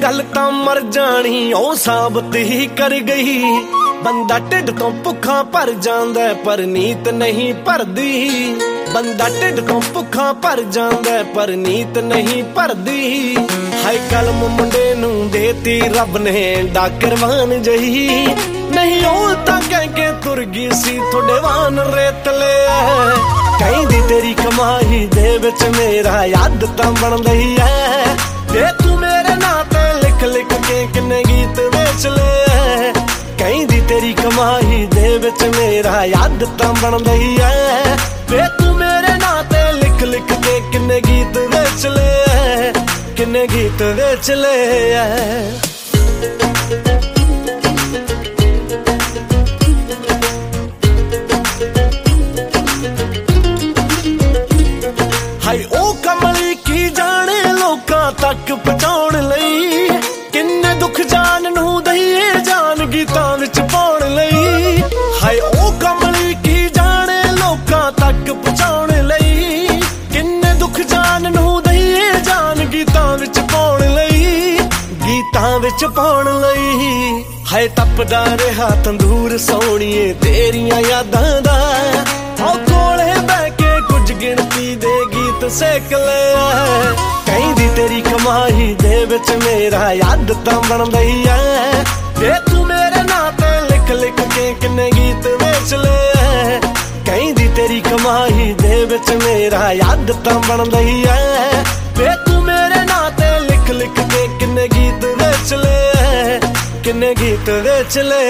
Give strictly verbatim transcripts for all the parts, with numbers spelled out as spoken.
गल तां मर जानी ओ साबत ही कर गई। बंदा ढिड तो भुखा भर जांदा पर नीत नहीं भरदी। बंदा ढिड तो भुखा भर जांदा पर नीत नहीं भरदी। हाय कलम मुंडे नूं देती रब ने डाकरवान जही। नहीं ओ तां कह के तुर गई सी थोड़े वान रेतले। कहंदी तेरी कमाई दे विच मेरा याद तां बन गई है। ते तू मेरे नां ते लिख लिख के किन्ने गीत वेच ले। कहंदी तेरी कमाई दे विच मेरा याद तां बन गई है। ते तू मेरे नां ते लिख लिख के किन्ने गीत वेच ले। किन्ने गीत वेच ले। हाय ओ कमली की जाने लोकां तक पहुंचाउण लई। किन्ने दुख जान नूं दईए जान गीतां विच पाउण लई। हाय ओ कमली की जाने लोकां तक पहुंचाउण लई। किन्ने दुख जान नूं दईए जान गीतां विच पाउण लई। गीतां विच पाउण लई। हाय तपदा रिहा तंदूर सोहणीए तेरियां यादां दा। ओ कोले बैठ के कुछ गिणती दे गीत सेक ले। कहंदी तेरी कमाई दे विच मेरा याद तां बन गई है। ते तू मेरे नां ते लिख लिख के किन्ने गीत वेच ले। कहंदी तेरी कमाई दे विच मेरा याद तां बन गई है। ते तू मेरे नां ते लिख लिख के किन्ने गीत वेच ले। किन्ने गीत वेच ले।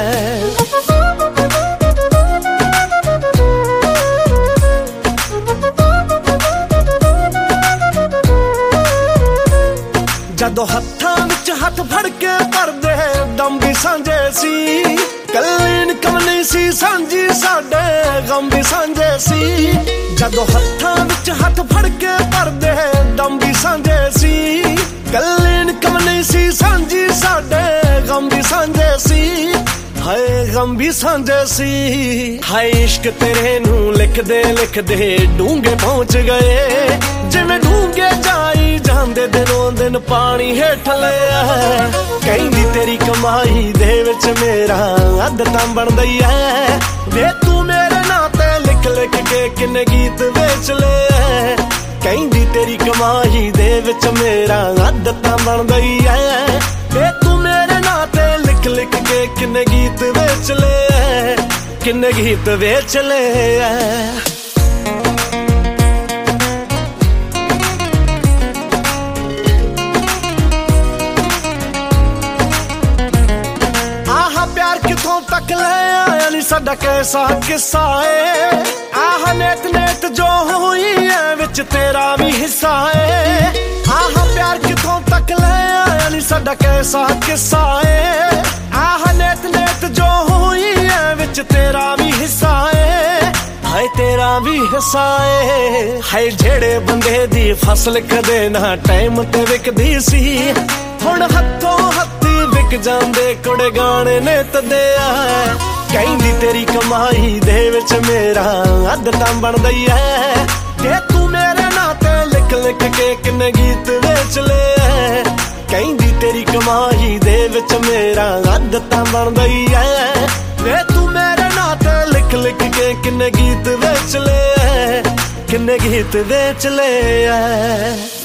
जदों हत्थां विच हथ फड़ के भरदे दम भी सांझे सी। कल्ली कम नहीं सी सांझी साडे गम भी सांझे सी। जदों हत्थां विच हथ फड़ के भरदे दम भी सांझे सी। कल्ली कम नहीं सी सांझी साडे गम भी सांझे सी। हाय गम भी सांझे सी। हाय इश्क तेरे नूं लिखदे लिखदे डूंगे पहुंच गए। जिवें डूंगे जाई जांदे दिनों दिन पानी हेठ ले। कहंदी तेरी कमाई दे विच मेरा अद तां बन गई है। वे तू मेरे नां ते लिख लिख के किन्ने गीत वेच ले। कहंदी तेरी कमाई दे विच मेरा अद तां बन गई है। वे तू मेरे नां ते लिख लिख के किन्ने गीत वेच ले। किन्ने गीत वेच ले। किथों तक ले आया नी साडा कैसा किस्सा है। आह नेत नेत जो हुई है विच तेरा भी हिस्सा है। आह प्यार किथों तक ले आया नी साडा कैसा किस्सा है। आह नेत नेत जो हुई है विच तेरा भी हिस्सा है। हाय तेरा भी हिस्सा है। हाय जेड़े बंदे दी फसल कदे ना टाइम ते विकदी सी। हुण हत्थों हत्थी विक जांदे कुड़े गाने ने तदिया। कहंदी तेरी कमाई दे विच मेरा अद तां बन गई है। ते तू मेरे नां ते लिख लिख के किन्ने गीत वेच ले। कहंदी तेरी कमाई दे विच मेरा अद तां बन गई है। ते तू मेरे नां ते लिख लिख के किन्ने गीत वेच ले। किन्ने गीत वेच ले।